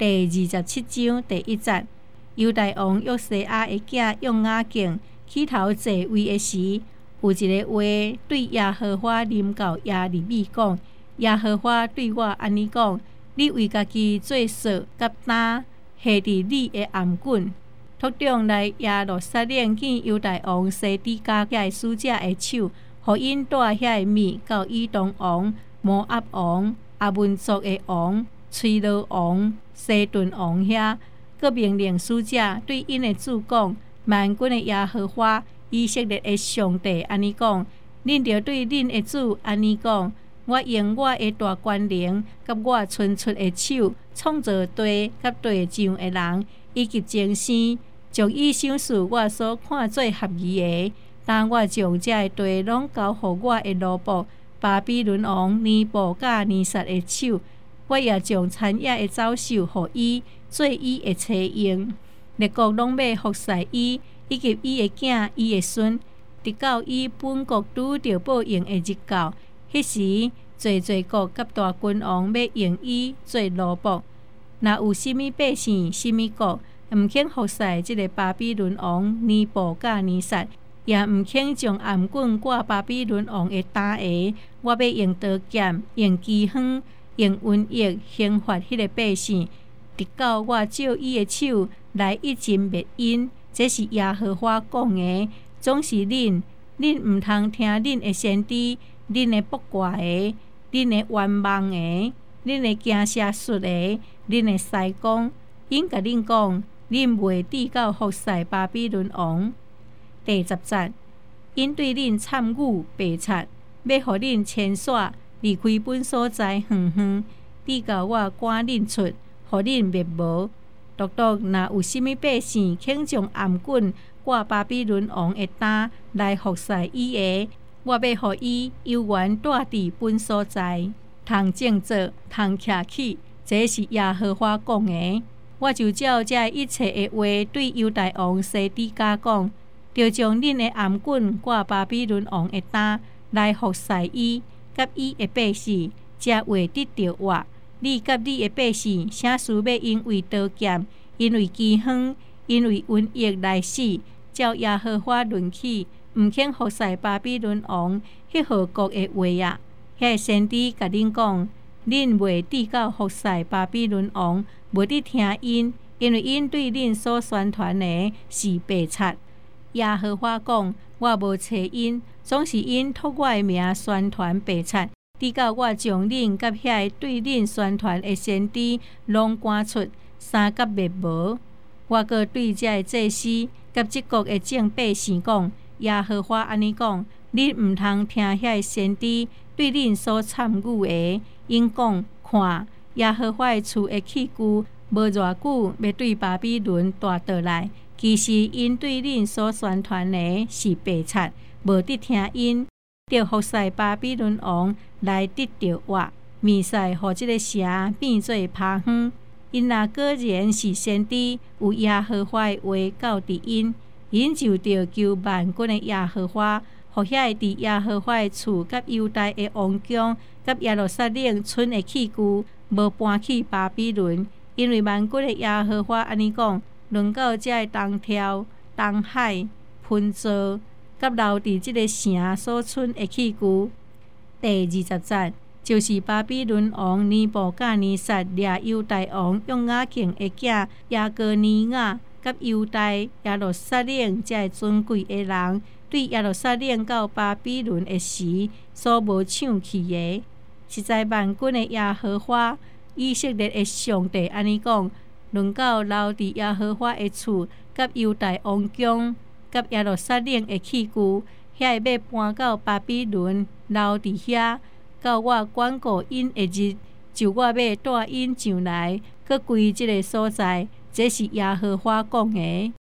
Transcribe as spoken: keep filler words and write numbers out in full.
第二十七章第一節，猶大王約西亞的囝約雅敬起頭繼位的時，有一個話對耶和華臨到耶利米講：耶和華對我安尼講，你為家己做掃甲擔下佇你的頷頸，托中來耶路撒冷見猶大王西底家遐使者的手，互因帶遐物到以東王、摩押王、亞捫族的王、吹羅王、西頓王遐，閣命令使者對因的主講：萬軍的耶和華以色列的上帝安尼講，恁着對恁的主安尼講：我用我的大權能，甲我伸出的手，創造地甲地上的人，以及精星，將伊想事我所看做合宜的。但我將這個地攏交予我的奴僕巴比倫王尼布甲尼撒的手，我也將產業的走獸予伊，做伊的妻用。列國攏要服侍伊，以及伊的囝、伊的孫，直到伊本國拄着報應的日到。迄時，濟濟國甲大君王要用伊做奴僕。若有甚物百姓、甚物國，毋肯服侍即個巴比倫王尼布甲尼撒，也毋肯將頷頸掛巴比倫王的擔下，我要用刀劍、用饑荒、用瘟疫刑罰迄個百姓，直到我照伊的手來一盡滅因。這是耶和華講的，總是恁，恁毋通聽恁的先知、恁的卜卦的、恁的冤夢的、恁的驚嚇術的、恁的師公，因甲恁講，恁袂抵到服侍巴比倫王。第十節，因對恁讖語白賊，要互恁遷徙離開本所在遠遠，抵到我趕恁出，互恁滅無。獨獨若有甚物百姓肯將頷頸掛巴比倫王的擔來服侍伊的，我要互伊永遠住佇本所在，通正坐，通徛起。這是耶和華講的。我就照這一切的話對猶大王西底家講，就將恁的頷頸掛巴比倫王的擔來服侍伊，甲伊的百姓，才會得到我。你甲你的百姓，啥事要因為刀劍、因為饑荒、因為瘟疫來死？照耶和華論起，毋肯服侍巴比倫王迄號國的話啊！遐先知甲恁講，恁袂抵到服侍巴比倫王，無得聽因，因為因對恁所宣傳的是白賊。耶和華講，我無找因，總是因託我的名宣傳白賊。直到我將恁甲遐對恁宣傳的先知攏趕出，三甲滅無。我閣對這個祭司甲即國的眾百姓講：耶和華安尼講，恁毋通聽遐先知對恁所讖語的，因講看，耶和華的厝的器具無偌久要對巴比倫帶倒來。其實因對恁所宣傳的是白賊，無得聽因。着服侍巴比倫王來得到我，面使互即個城變做趴荒。因若果然是先知，有耶和華的話到佇因，因就着求萬軍的耶和華，互遐佇耶和華的厝甲猶大的王宮甲耶路撒冷剩的器具，無搬去巴比倫。因為萬軍的耶和華安尼講，論到這個東挑、東海、噴造。甲留佇即個城所剩的器具。第二十節，就是巴比倫王尼布甲尼撒掠猶大王約雅敬的囝耶哥尼亞，甲猶大耶路撒冷這尊貴的人，對耶路撒冷到巴比倫的時所無搶去的。實在萬軍的耶和華以色列的上帝安尼講，論到留佇耶和華的厝甲猶大王宮。甲耶路撒冷的器具，遐要搬到巴比倫，留佇遐，到我管顧因的日，就我要帶因上來，擱歸即個所在。這是耶和華講的。